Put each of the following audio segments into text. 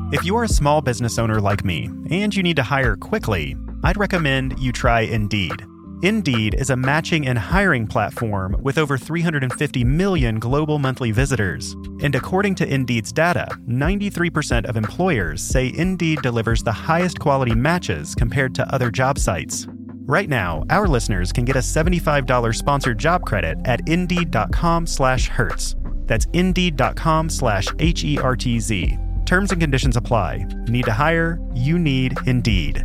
If you're a small business owner like me and you need to hire quickly, I'd recommend you try Indeed. Indeed is a matching and hiring platform with over 350 million global monthly visitors. And according to Indeed's data, 93% of employers say Indeed delivers the highest quality matches compared to other job sites. Right now, our listeners can get a $75 sponsored job credit at Indeed.com/Hertz. That's Indeed.com/HERTZ. Terms and conditions apply. Need to hire? You need Indeed.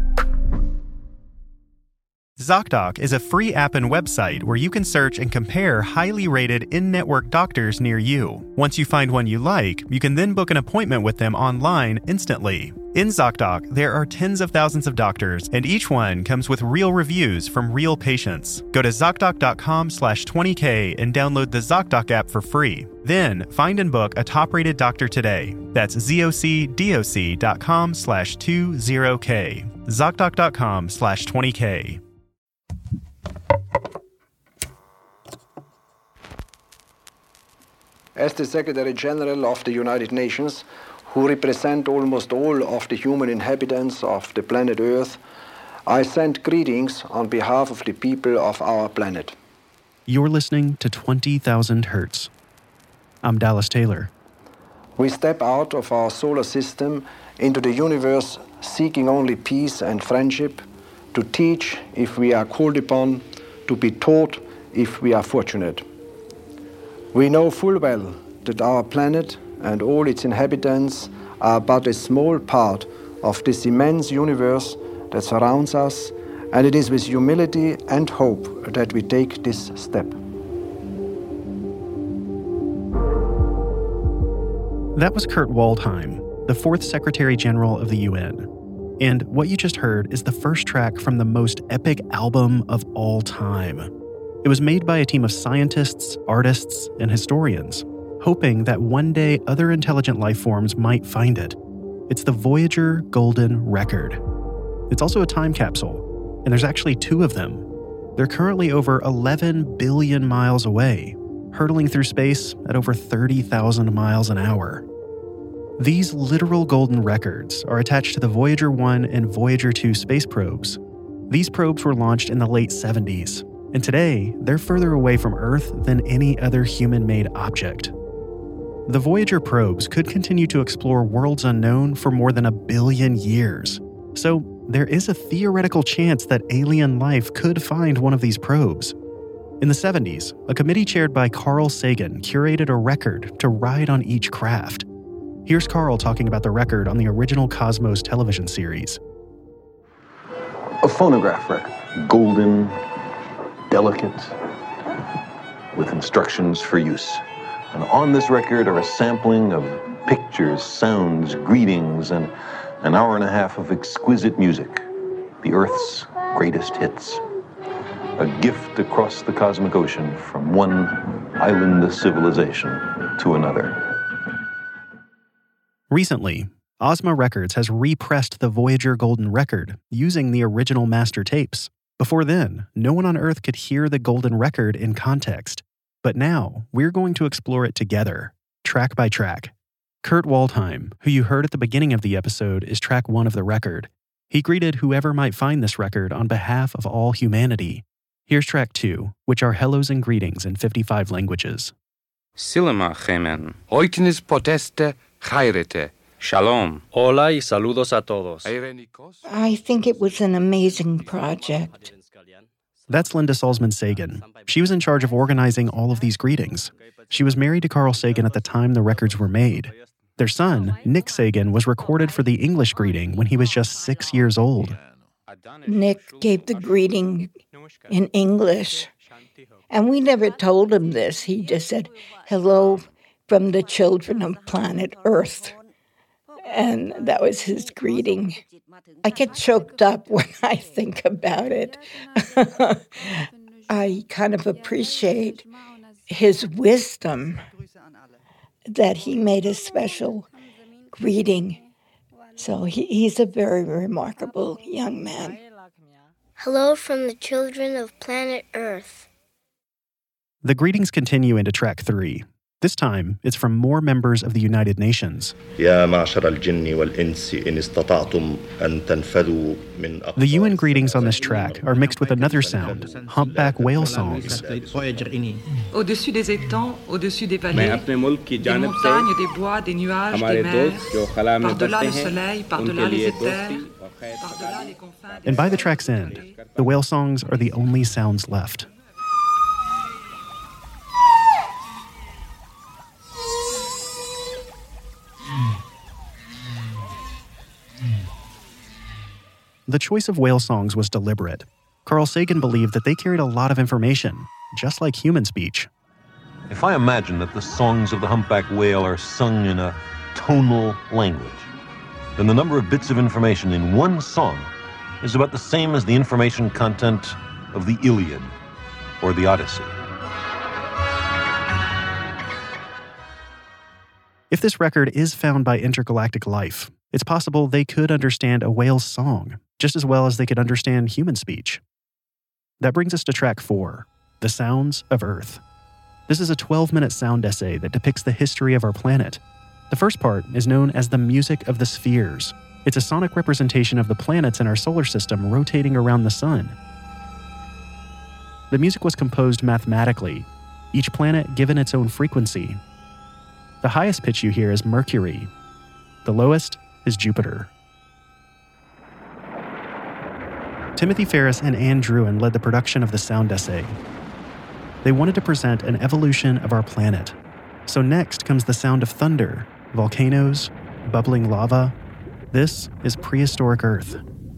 ZocDoc is a free app and website where you can search and compare highly rated in-network doctors near you. Once you find one you like, you can then book an appointment with them online instantly. In ZocDoc, there are tens of thousands of doctors, and each one comes with real reviews from real patients. Go to ZocDoc.com/20K and download the ZocDoc app for free. Then, find and book a top-rated doctor today. That's ZocDoc.com/20K. ZocDoc.com/20K. As the Secretary General of the United Nations, who represent almost all of the human inhabitants of the planet Earth, I send greetings on behalf of the people of our planet. You're listening to 20,000 Hertz. I'm Dallas Taylor. We step out of our solar system into the universe seeking only peace and friendship, to teach if we are called upon, to be taught if we are fortunate. We know full well that our planet and all its inhabitants are but a small part of this immense universe that surrounds us, and it is with humility and hope that we take this step. That was Kurt Waldheim, the fourth Secretary General of the UN. And what you just heard is the first track from the most epic album of all time. It was made by a team of scientists, artists, and historians, hoping that one day other intelligent life forms might find it. It's the Voyager Golden Record. It's also a time capsule, and there's actually two of them. They're currently over 11 billion miles away, hurtling through space at over 30,000 miles an hour. These literal golden records are attached to the Voyager 1 and Voyager 2 space probes. These probes were launched in the late 70s, and today they're further away from Earth than any other human-made object. The Voyager probes could continue to explore worlds unknown for more than 1 billion years. So there is a theoretical chance that alien life could find one of these probes. In the 70s, a committee chaired by Carl Sagan curated a record to ride on each craft. Here's Carl talking about the record on the original Cosmos television series. A phonograph record, golden, delicate, with instructions for use. And on this record are a sampling of pictures, sounds, greetings, and an hour and a half of exquisite music. The Earth's greatest hits. A gift across the cosmic ocean from one island civilization to another. Recently, Ozma Records has repressed the Voyager Golden Record using the original master tapes. Before then, no one on Earth could hear the Golden Record in context. But now, we're going to explore it together, track by track. Kurt Waldheim, who you heard at the beginning of the episode, is track 1 of the record. He greeted whoever might find this record on behalf of all humanity. Here's track 2, which are hellos and greetings in 55 languages. Silema Chemen. Oitnis poteste chairete. Shalom. Hola y saludos a todos. I think it was an amazing project. That's Linda Salzman Sagan. She was in charge of organizing all of these greetings. She was married to Carl Sagan at the time the records were made. Their son, Nick Sagan, was recorded for the English greeting when he was just 6 years old. Nick gave the greeting in English, and we never told him this. He just said, "Hello from the children of planet Earth." And that was his greeting. I get choked up when I think about it. I kind of appreciate his wisdom that he made a special greeting. So he's a very remarkable young man. Hello from the children of planet Earth. The greetings continue into track 3. This time, it's from more members of the United Nations. يا معشر الجن والإنس إن استطعتم أن تنفذوا من The UN greetings on this track are mixed with another sound, humpback whale songs. Au-dessus des étangs, au-dessus des vallées, des montagnes, des bois, des nuages, des mers, par-delà le soleil, par-delà les éthers, par-delà les confins des... And by the track's end, the whale songs are the only sounds left. The choice of whale songs was deliberate. Carl Sagan believed that they carried a lot of information, just like human speech. If I imagine that the songs of the humpback whale are sung in a tonal language, then the number of bits of information in one song is about the same as the information content of the Iliad or the Odyssey. If this record is found by intergalactic life, it's possible they could understand a whale's song just as well as they could understand human speech. That brings us to track 4, The Sounds of Earth. This is a 12-minute sound essay that depicts the history of our planet. The first part is known as the Music of the Spheres. It's a sonic representation of the planets in our solar system rotating around the sun. The music was composed mathematically, each planet given its own frequency. The highest pitch you hear is Mercury. The lowest is Jupiter. Timothy Ferris and Anne Druin led the production of the sound essay. They wanted to present an evolution of our planet. So next comes the sound of thunder, volcanoes, bubbling lava. This is prehistoric Earth.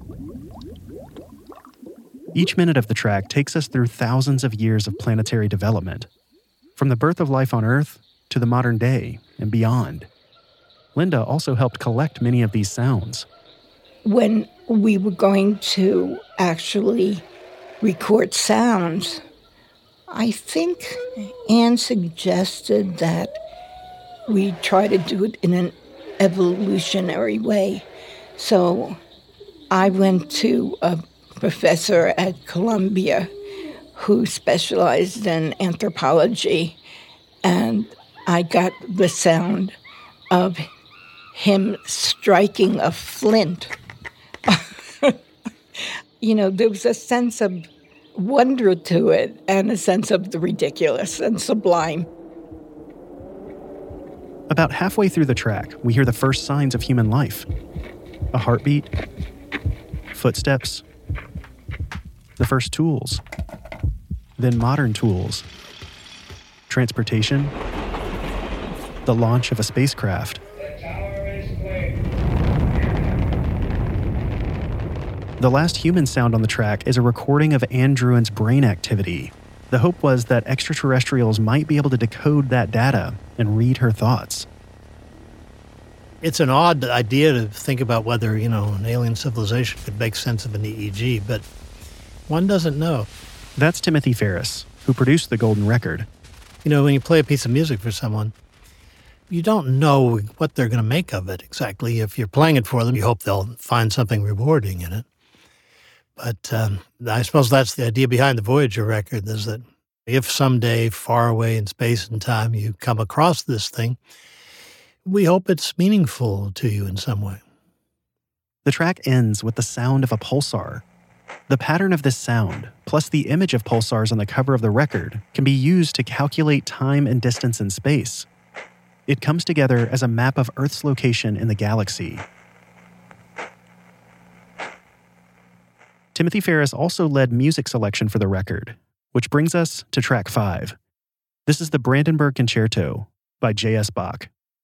Each minute of the track takes us through thousands of years of planetary development, from the birth of life on Earth to the modern day and beyond. Linda also helped collect many of these sounds. When we were going to actually record sounds, I think Anne suggested that we try to do it in an evolutionary way. So I went to a professor at Columbia who specialized in anthropology, and I got the sound of him striking a flint. You know, there was a sense of wonder to it and a sense of the ridiculous and sublime. About halfway through the track, we hear the first signs of human life. A heartbeat, footsteps, the first tools, then modern tools, transportation, the launch of a spacecraft. The last human sound on the track is a recording of Anne Druin's brain activity. The hope was that extraterrestrials might be able to decode that data and read her thoughts. It's an odd idea to think about whether, an alien civilization could make sense of an EEG, but one doesn't know. That's Timothy Ferris, who produced the Golden Record. When you play a piece of music for someone, you don't know what they're going to make of it exactly. If you're playing it for them, you hope they'll find something rewarding in it. But I suppose that's the idea behind the Voyager record, is that if someday far away in space and time you come across this thing, we hope it's meaningful to you in some way. The track ends with the sound of a pulsar. The pattern of this sound, plus the image of pulsars on the cover of the record, can be used to calculate time and distance in space. It comes together as a map of Earth's location in the galaxy. Timothy Ferris also led music selection for the record, which brings us to track 5. This is the Brandenburg Concerto by J.S. Bach.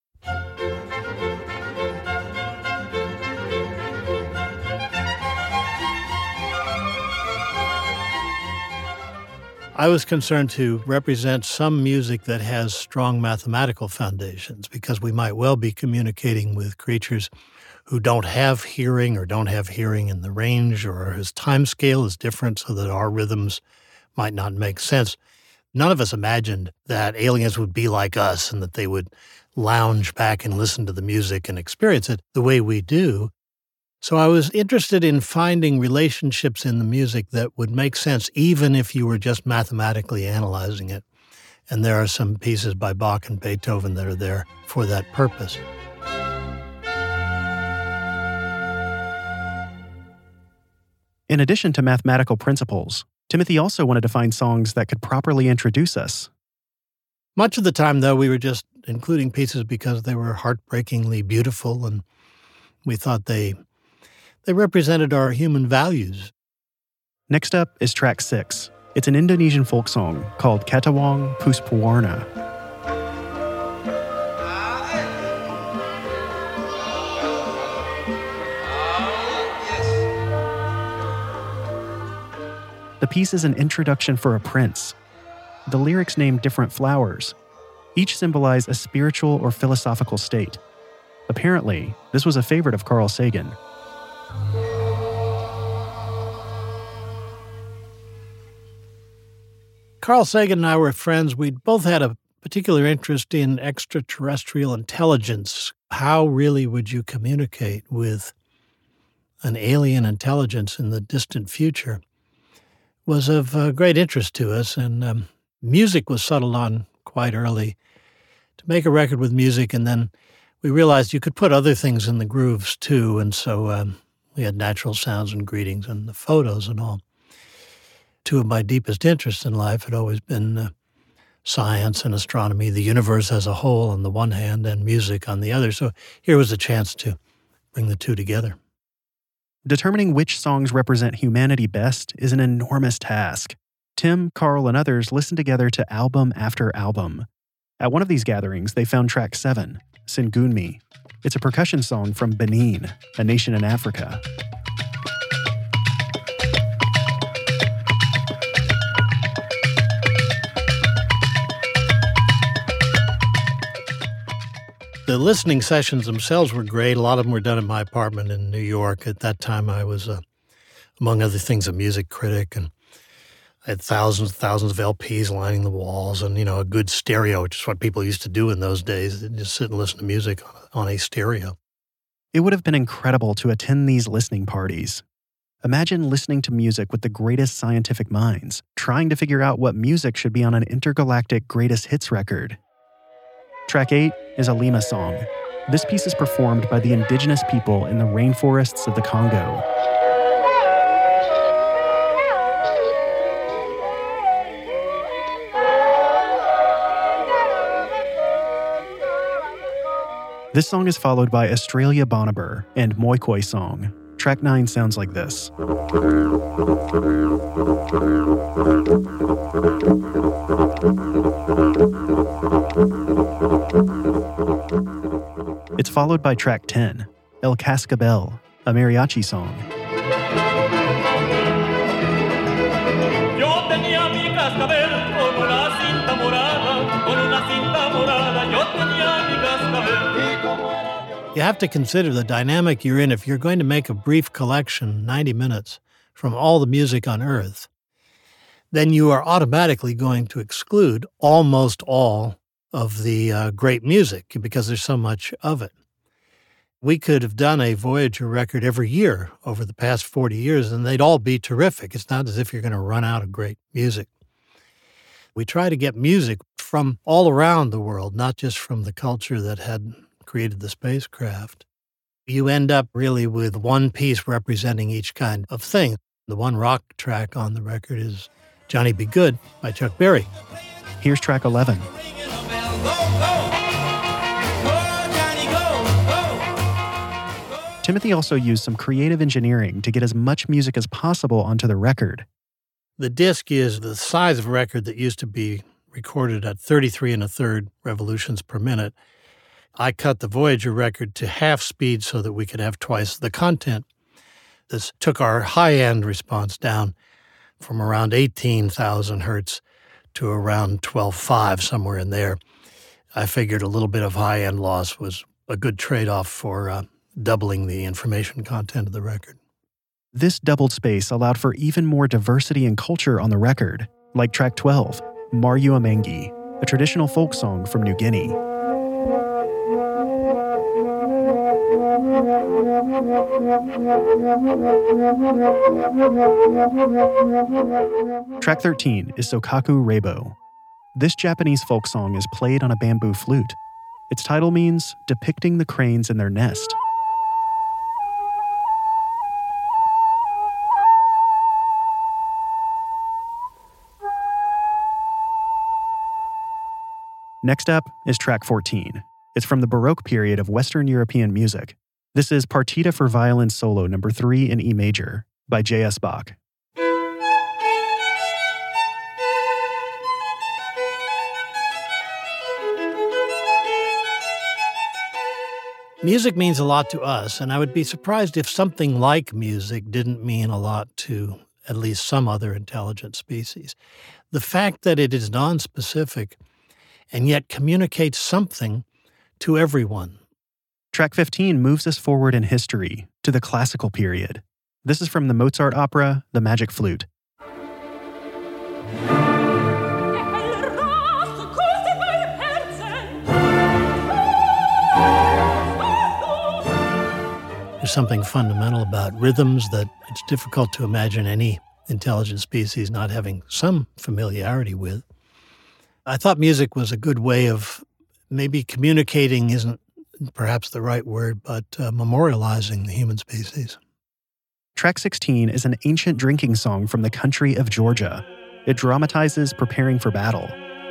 I was concerned to represent some music that has strong mathematical foundations, because we might well be communicating with creatures who don't have hearing or don't have hearing in the range, or whose time scale is different so that our rhythms might not make sense. None of us imagined that aliens would be like us and that they would lounge back and listen to the music and experience it the way we do. So I was interested in finding relationships in the music that would make sense even if you were just mathematically analyzing it. And there are some pieces by Bach and Beethoven that are there for that purpose. In addition to mathematical principles, Timothy also wanted to find songs that could properly introduce us. Much of the time, though, we were just including pieces because they were heartbreakingly beautiful, and we thought they represented our human values. Next up is track 6. It's an Indonesian folk song called Ketawang Puspawarna. The piece is an introduction for a prince. The lyrics name different flowers. Each symbolize a spiritual or philosophical state. Apparently, this was a favorite of Carl Sagan. Carl Sagan and I were friends. We'd both had a particular interest in extraterrestrial intelligence. How really would you communicate with an alien intelligence in the distant future? Was of great interest to us, and music was settled on quite early to make a record with music, and then we realized you could put other things in the grooves too, and so we had natural sounds and greetings and the photos and all. Two of my deepest interests in life had always been science and astronomy, the universe as a whole on the one hand, and music on the other, so here was a chance to bring the two together. Determining which songs represent humanity best is an enormous task. Tim, Carl, and others listened together to album after album. At one of these gatherings, they found track 7, Singunmi. It's a percussion song from Benin, a nation in Africa. The listening sessions themselves were great. A lot of them were done in my apartment in New York. At that time, I was, among other things, a music critic, and I had thousands and thousands of LPs lining the walls and, a good stereo, which is what people used to do in those days. They'd just sit and listen to music on a stereo. It would have been incredible to attend these listening parties. Imagine listening to music with the greatest scientific minds, trying to figure out what music should be on an intergalactic greatest hits record. Track 8 is a Lima song. This piece is performed by the indigenous people in the rainforests of the Congo. This song is followed by Australia Boniber and Moikoi Song. Track 9 sounds like this. It's followed by track 10, El Cascabel, a mariachi song. Yo tenía mi cascabel como la cinta morada, con una cinta morada, yo tenía mi cascabel. You have to consider the dynamic you're in if you're going to make a brief collection, 90 minutes, from all the music on Earth. Then you are automatically going to exclude almost all of the great music because there's so much of it. We could have done a Voyager record every year over the past 40 years, and they'd all be terrific. It's not as if you're going to run out of great music. We try to get music from all around the world, not just from the culture that had created the spacecraft. You end up really with one piece representing each kind of thing. The one rock track on the record is Johnny Be Good by Chuck Berry. Here's track 11. Timothy also used some creative engineering to get as much music as possible onto the record. The disc is the size of a record that used to be recorded at 33 1/3 revolutions per minute. I cut the Voyager record to half speed so that we could have twice the content. This took our high-end response down from around 18,000 hertz to around 12.5, somewhere in there. I figured a little bit of high-end loss was a good trade-off for doubling the information content of the record. This doubled space allowed for even more diversity and culture on the record, like track 12, Maryu Amengi, a traditional folk song from New Guinea. Track 13 is Sokaku Reibo. This Japanese folk song is played on a bamboo flute. Its title means depicting the cranes in their nest. Next up is track 14. It's from the Baroque period of Western European music. This is Partita for Violin Solo No. 3 in E major by J.S. Bach. Music means a lot to us, and I would be surprised if something like music didn't mean a lot to at least some other intelligent species. The fact that it is nonspecific and yet communicates something to everyone. Track 15 moves us forward in history to the classical period. This is from the Mozart opera, The Magic Flute. There's something fundamental about rhythms that it's difficult to imagine any intelligent species not having some familiarity with. I thought music was a good way of maybe communicating isn't perhaps the right word, but memorializing the human species. Track 16 is an ancient drinking song from the country of Georgia. It dramatizes preparing for battle.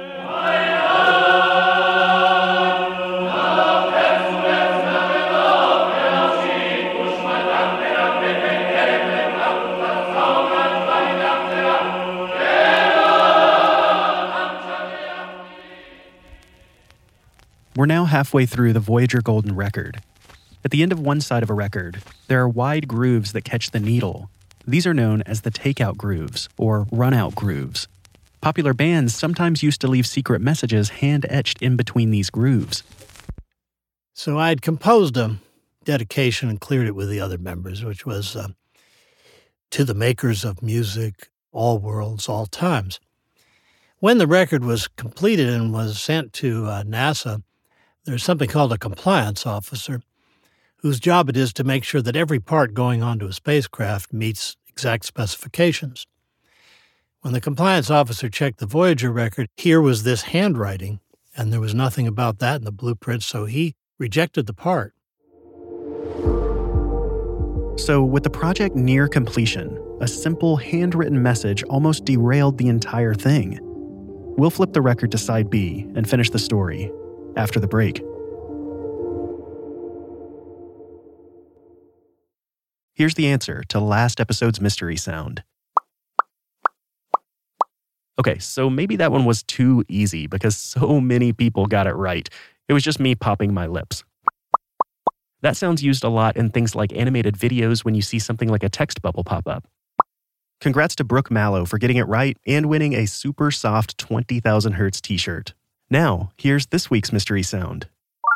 We're now halfway through the Voyager Golden Record. At the end of one side of a record, there are wide grooves that catch the needle. These are known as the takeout grooves, or run-out grooves. Popular bands sometimes used to leave secret messages hand-etched in between these grooves. So I'd composed a dedication and cleared it with the other members, which was to the makers of music, all worlds, all times. When the record was completed and was sent to NASA, there's something called a compliance officer, whose job it is to make sure that every part going onto a spacecraft meets exact specifications. When the compliance officer checked the Voyager record, here was this handwriting, and there was nothing about that in the blueprint, so he rejected the part. So with the project near completion, a simple handwritten message almost derailed the entire thing. We'll flip the record to side B and finish the story after the break. Here's the answer to last episode's mystery sound. Okay, so maybe that one was too easy because so many people got it right. It was just me popping my lips. That sound's used a lot in things like animated videos when you see something like a text bubble pop up. Congrats to Brooke Mallow for getting it right and winning a super soft 20,000 Hertz t-shirt. Now, here's this week's mystery sound.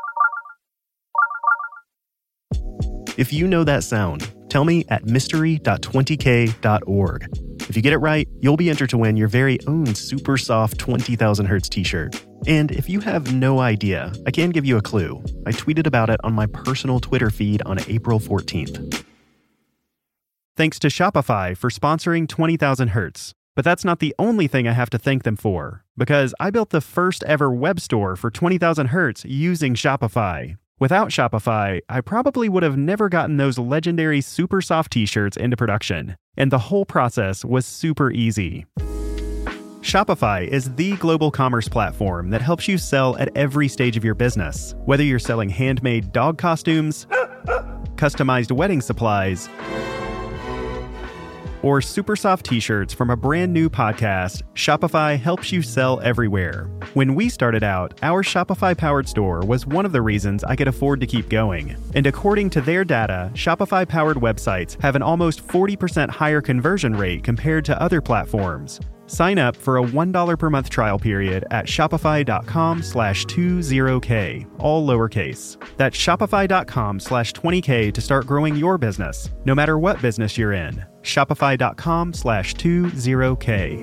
If you know that sound, tell me at mystery.20k.org. If you get it right, you'll be entered to win your very own super soft 20,000 Hertz t-shirt. And if you have no idea, I can give you a clue. I tweeted about it on my personal Twitter feed on April 14th. Thanks to Shopify for sponsoring 20,000 Hertz. But that's not the only thing I have to thank them for, because I built the first ever web store for 20,000 Hertz using Shopify. Without Shopify, I probably would have never gotten those legendary super soft t-shirts into production, and the whole process was super easy. Shopify is the global commerce platform that helps you sell at every stage of your business, whether you're selling handmade dog costumes, customized wedding supplies, or super soft t-shirts from a brand new podcast. Shopify helps you sell everywhere. When we started out, our Shopify-powered store was one of the reasons I could afford to keep going. And according to their data, Shopify-powered websites have an almost 40% higher conversion rate compared to other platforms. Sign up for a $1 per month trial period at shopify.com/20k, all lowercase. That's shopify.com/20k to start growing your business, no matter what business you're in. Shopify.com/20k.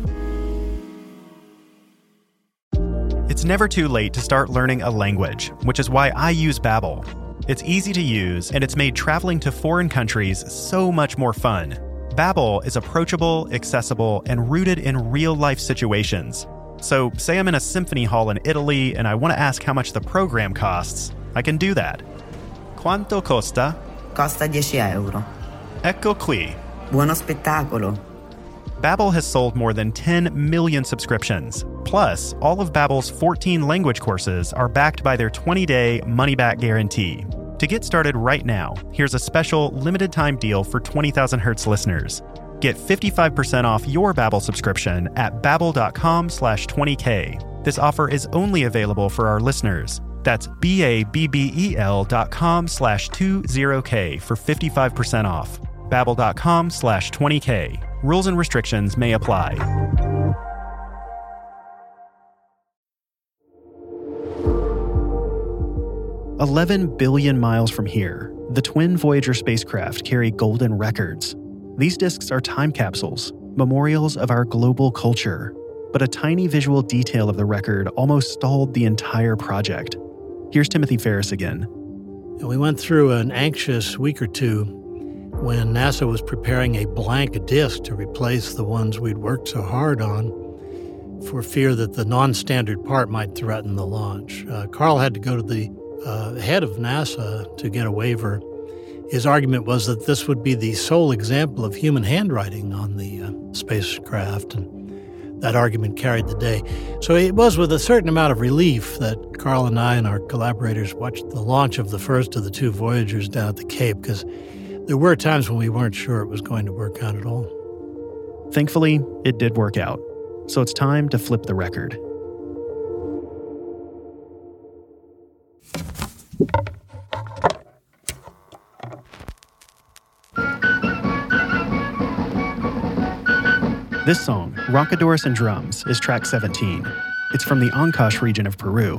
It's never too late to start learning a language, which is why I use Babbel. It's easy to use, and it's made traveling to foreign countries so much more fun. Babbel is approachable, accessible, and rooted in real-life situations. So say I'm in a symphony hall in Italy and I want to ask how much the program costs. I can do that. Quanto costa? Costa 10 euro. Ecco qui. Buono spettacolo. Babbel has sold more than 10 million subscriptions. Plus, all of Babbel's 14 language courses are backed by their 20-day money-back guarantee. To get started right now, here's a special limited-time deal for 20,000 Hertz listeners. Get 55% off your Babbel subscription at babbel.com/20k. This offer is only available for our listeners. That's babbel.com/20k for 55% off. Babbel.com/20k. Rules and restrictions may apply. $11 billion miles from here, the twin Voyager spacecraft carry golden records. These discs are time capsules, memorials of our global culture. But a tiny visual detail of the record almost stalled the entire project. Here's Timothy Ferris again. We went through an anxious week or two when NASA was preparing a blank disk to replace the ones we'd worked so hard on for fear that the non-standard part might threaten the launch. Carl had to go to the head of NASA to get a waiver. His argument was that this would be the sole example of human handwriting on the spacecraft, and that argument carried the day. So it was with a certain amount of relief that Carl and I and our collaborators watched the launch of the first of the two Voyagers down at the Cape, because there were times when we weren't sure it was going to work out at all. Thankfully, it did work out. So it's time to flip the record. This song, Roncadores and Drums, is track 17. It's from the Ancash region of Peru.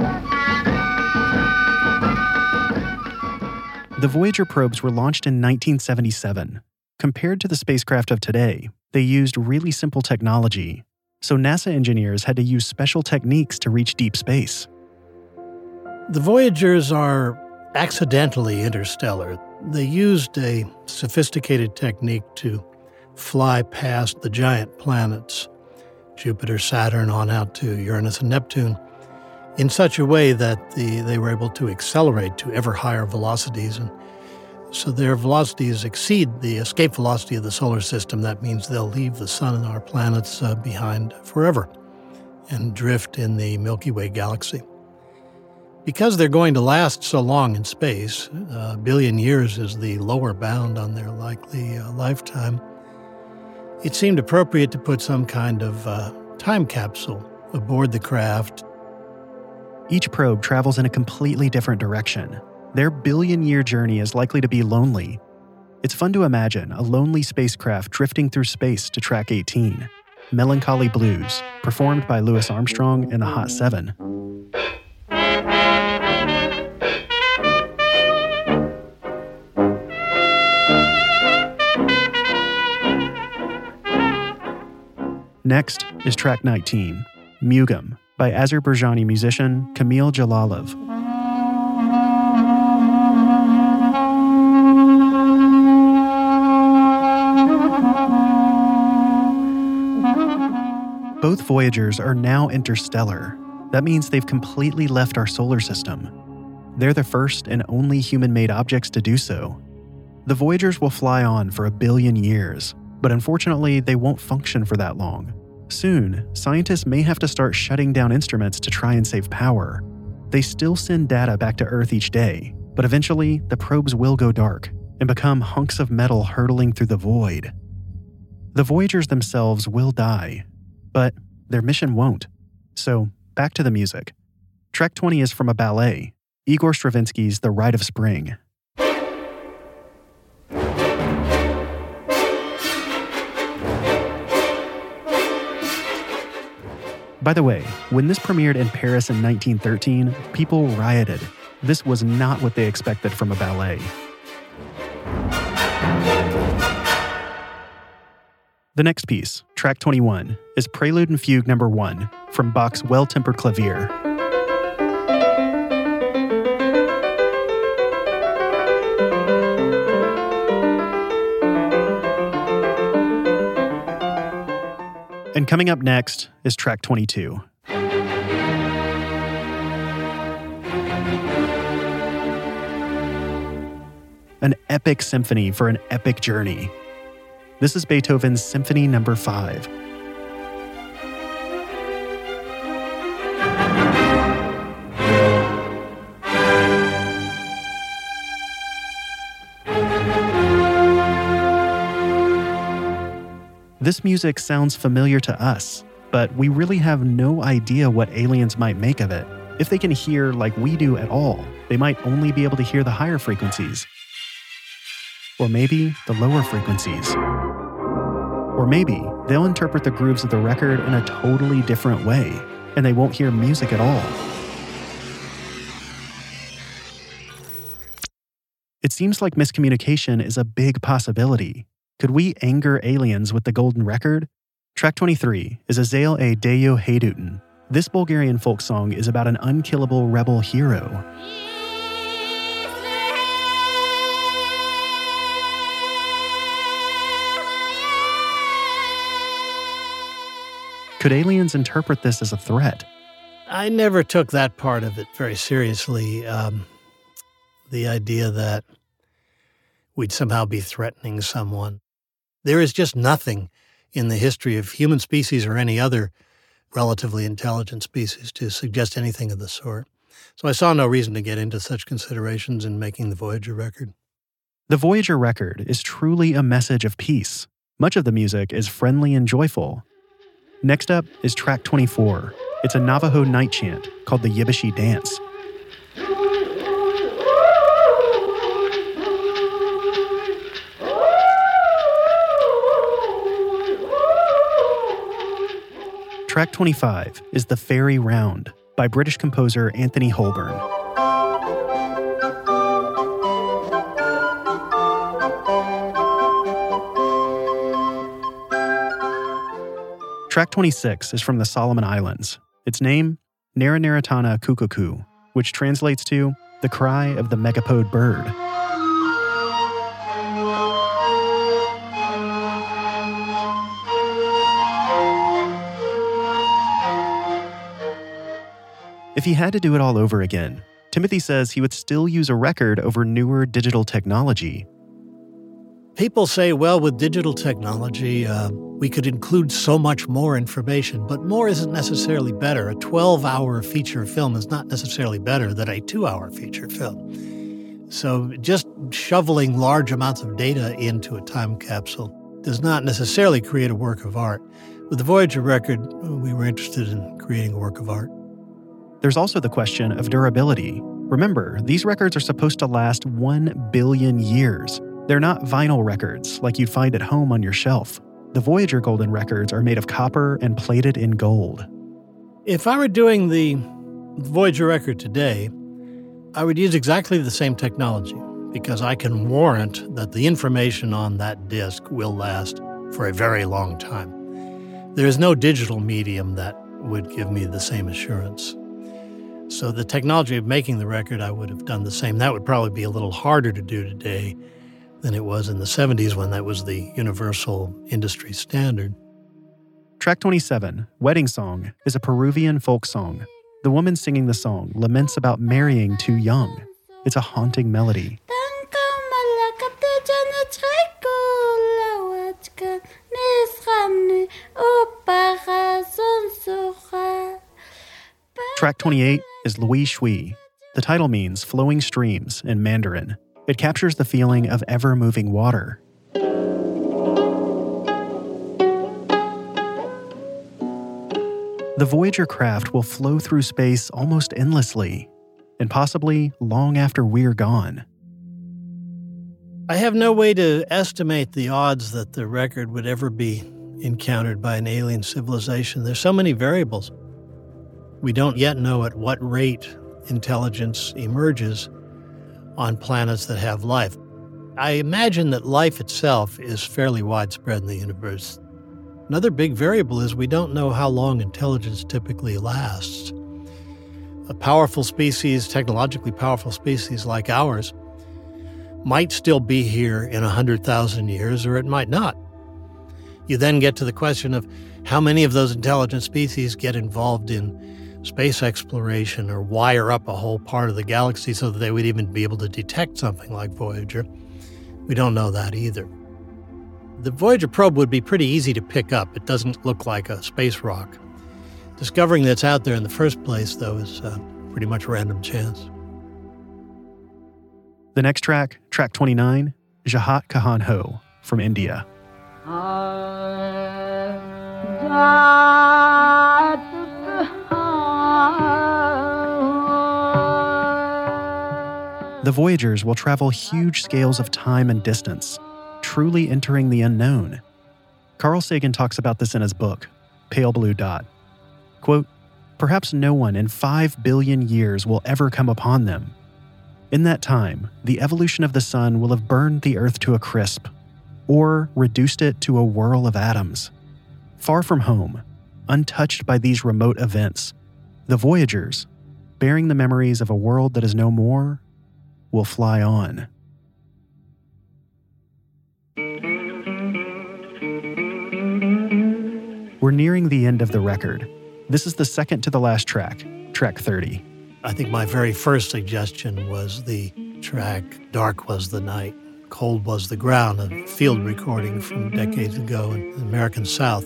The Voyager probes were launched in 1977. Compared to the spacecraft of today, they used really simple technology, so NASA engineers had to use special techniques to reach deep space. The Voyagers are accidentally interstellar. They used a sophisticated technique to fly past the giant planets, Jupiter, Saturn, on out to Uranus and Neptune, in such a way that they were able to accelerate to ever higher velocities. And so their velocities exceed the escape velocity of the solar system. That means they'll leave the sun and our planets behind forever and drift in the Milky Way galaxy. Because they're going to last so long in space, a billion years is the lower bound on their likely lifetime, it seemed appropriate to put some kind of time capsule aboard the craft. Each probe travels in a completely different direction. Their billion-year journey is likely to be lonely. It's fun to imagine a lonely spacecraft drifting through space to track 18, Melancholy Blues, performed by Louis Armstrong and the Hot Seven. Next is track 19, Mugam, by Azerbaijani musician Kamil Jalalov. Both Voyagers are now interstellar. That means they've completely left our solar system. They're the first and only human-made objects to do so. The Voyagers will fly on for 1 billion years, but unfortunately, they won't function for that long. Soon, scientists may have to start shutting down instruments to try and save power. They still send data back to Earth each day, but eventually, the probes will go dark and become hunks of metal hurtling through the void. The Voyagers themselves will die, but their mission won't. So, back to the music. Track 20 is from a ballet, Igor Stravinsky's The Rite of Spring. By the way, when this premiered in Paris in 1913, people rioted. This was not what they expected from a ballet. The next piece, track 21, is Prelude and Fugue No. 1 from Bach's Well-Tempered Clavier. And coming up next is track 22. An epic symphony for an epic journey. This is Beethoven's Symphony No. 5. This music sounds familiar to us, but we really have no idea what aliens might make of it. If they can hear like we do at all, they might only be able to hear the higher frequencies. Or maybe the lower frequencies. Or maybe they'll interpret the grooves of the record in a totally different way, and they won't hear music at all. It seems like miscommunication is a big possibility. Could we anger aliens with the golden record? Track 23 is Azael A. Deyo Hayduten. This Bulgarian folk song is about an unkillable rebel hero. Could aliens interpret this as a threat? I never took that part of it very seriously. The idea that we'd somehow be threatening someone. There is just nothing in the history of human species or any other relatively intelligent species to suggest anything of the sort. So I saw no reason to get into such considerations in making the Voyager record. The Voyager record is truly a message of peace. Much of the music is friendly and joyful. Next up is track 24. It's a Navajo night chant called the Yibishi Dance. Track 25 is The Fairy Round by British composer Anthony Holborn. Track 26 is from the Solomon Islands. Its name, Naranaratana Kukuku, which translates to the cry of the megapode bird. If he had to do it all over again, Timothy says he would still use a record over newer digital technology. People say, well, with digital technology, we could include so much more information, but more isn't necessarily better. A 12-hour feature film is not necessarily better than a 2-hour feature film. So just shoveling large amounts of data into a time capsule does not necessarily create a work of art. With the Voyager record, we were interested in creating a work of art. There's also the question of durability. Remember, these records are supposed to last 1 billion years. They're not vinyl records like you'd find at home on your shelf. The Voyager Golden records are made of copper and plated in gold. If I were doing the Voyager record today, I would use exactly the same technology because I can warrant that the information on that disc will last for a very long time. There is no digital medium that would give me the same assurance. So the technology of making the record, I would have done the same. That would probably be a little harder to do today than it was in the 70s when that was the universal industry standard. Track 27, Wedding Song, is a Peruvian folk song. The woman singing the song laments about marrying too young. It's a haunting melody. Track 28 is Lui Shui. The title means flowing streams in Mandarin. It captures the feeling of ever-moving water. The Voyager craft will flow through space almost endlessly, and possibly long after we're gone. I have no way to estimate the odds that the record would ever be encountered by an alien civilization. There's so many variables. We don't yet know at what rate intelligence emerges on planets that have life. I imagine that life itself is fairly widespread in the universe. Another big variable is we don't know how long intelligence typically lasts. A powerful species, technologically powerful species like ours, might still be here in 100,000 years, or it might not. You then get to the question of how many of those intelligent species get involved in space exploration or wire up a whole part of the galaxy so that they would even be able to detect something like Voyager. We don't know that either. The Voyager probe would be pretty easy to pick up. It doesn't look like a space rock. Discovering that it's out there in the first place, though, is pretty much random chance. The next track, track 29, Jahat Kahan Ho from India. The Voyagers will travel huge scales of time and distance, truly entering the unknown. Carl Sagan talks about this in his book, Pale Blue Dot. Quote, "Perhaps no one in 5 billion years will ever come upon them. In that time, the evolution of the sun will have burned the Earth to a crisp, or reduced it to a whirl of atoms. Far from home, untouched by these remote events, the Voyagers, bearing the memories of a world that is no more, will fly on." We're nearing the end of the record. This is the second to the last track, track 30. I think my very first suggestion was the track Dark Was the Night, Cold Was the Ground, a field recording from decades ago in the American South.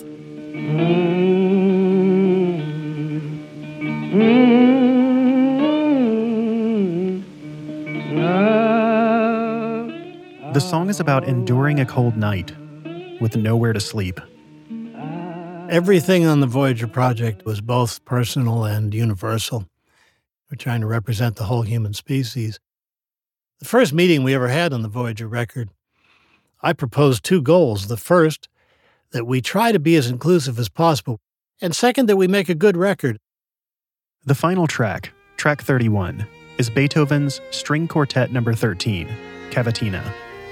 The song is about enduring a cold night with nowhere to sleep. Everything on the Voyager project was both personal and universal. We're trying to represent the whole human species. The first meeting we ever had on the Voyager record, I proposed 2 goals. The first, that we try to be as inclusive as possible. And second, that we make a good record. The final track, track 31, is Beethoven's String Quartet No. 13, Cavatina.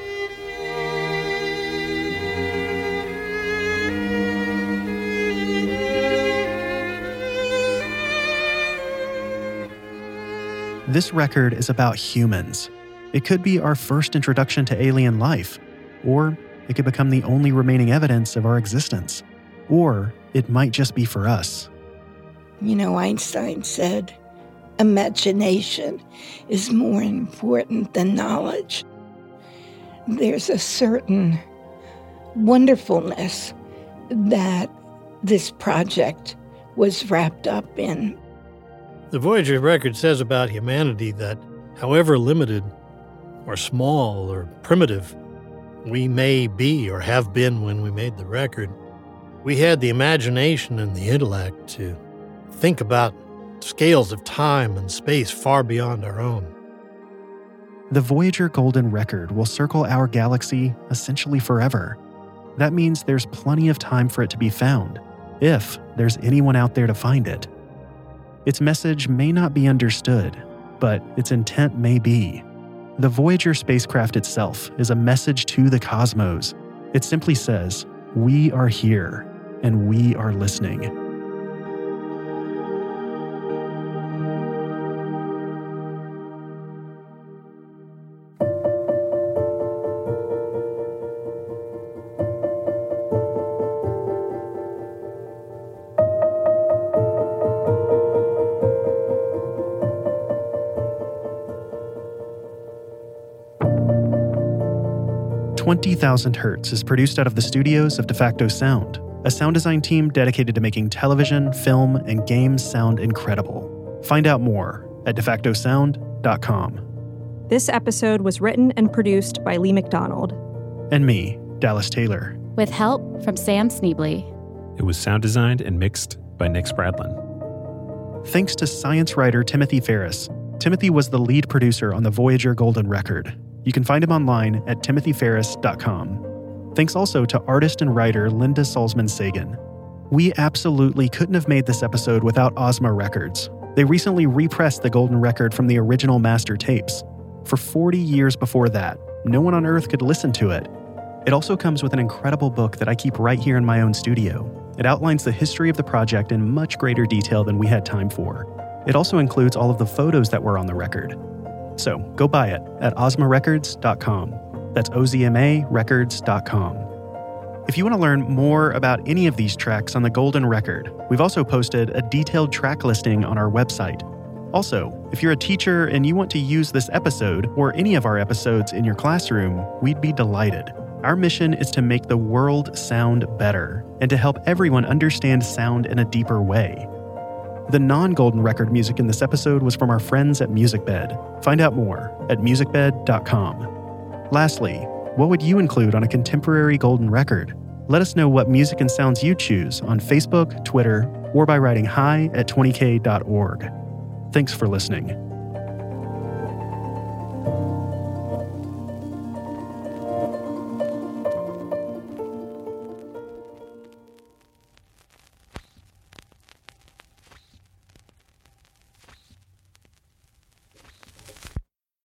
This record is about humans. It could be our first introduction to alien life, or it could become the only remaining evidence of our existence, or it might just be for us. You know, Einstein said, imagination is more important than knowledge. There's a certain wonderfulness that this project was wrapped up in. The Voyager record says about humanity that however limited or small or primitive we may be or have been when we made the record, we had the imagination and the intellect to think about scales of time and space far beyond our own. The Voyager Golden Record will circle our galaxy essentially forever. That means there's plenty of time for it to be found, if there's anyone out there to find it. Its message may not be understood, but its intent may be. The Voyager spacecraft itself is a message to the cosmos. It simply says, "We are here, and we are listening." "20,000 Hertz" is produced out of the studios of DeFacto Sound, a sound design team dedicated to making television, film, and games sound incredible. Find out more at defactosound.com. This episode was written and produced by Lee McDonald. And me, Dallas Taylor. With help from Sam Sneebly. It was sound designed and mixed by Nick Spradlin. Thanks to science writer Timothy Ferris. Timothy was the lead producer on the Voyager Golden Record. You can find him online at timothyferris.com. Thanks also to artist and writer Linda Salzman Sagan. We absolutely couldn't have made this episode without Ozma Records. They recently repressed the Golden Record from the original master tapes. For 40 years before that, no one on Earth could listen to it. It also comes with an incredible book that I keep right here in my own studio. It outlines the history of the project in much greater detail than we had time for. It also includes all of the photos that were on the record. So go buy it at ozmarecords.com. That's OZMA records.com. If you want to learn more about any of these tracks on the Golden Record, we've also posted a detailed track listing on our website. Also, if you're a teacher and you want to use this episode or any of our episodes in your classroom, we'd be delighted. Our mission is to make the world sound better and to help everyone understand sound in a deeper way. The non-Golden Record music in this episode was from our friends at MusicBed. Find out more at musicbed.com. Lastly, what would you include on a contemporary Golden Record? Let us know what music and sounds you choose on Facebook, Twitter, or by writing hi@20k.org. Thanks for listening.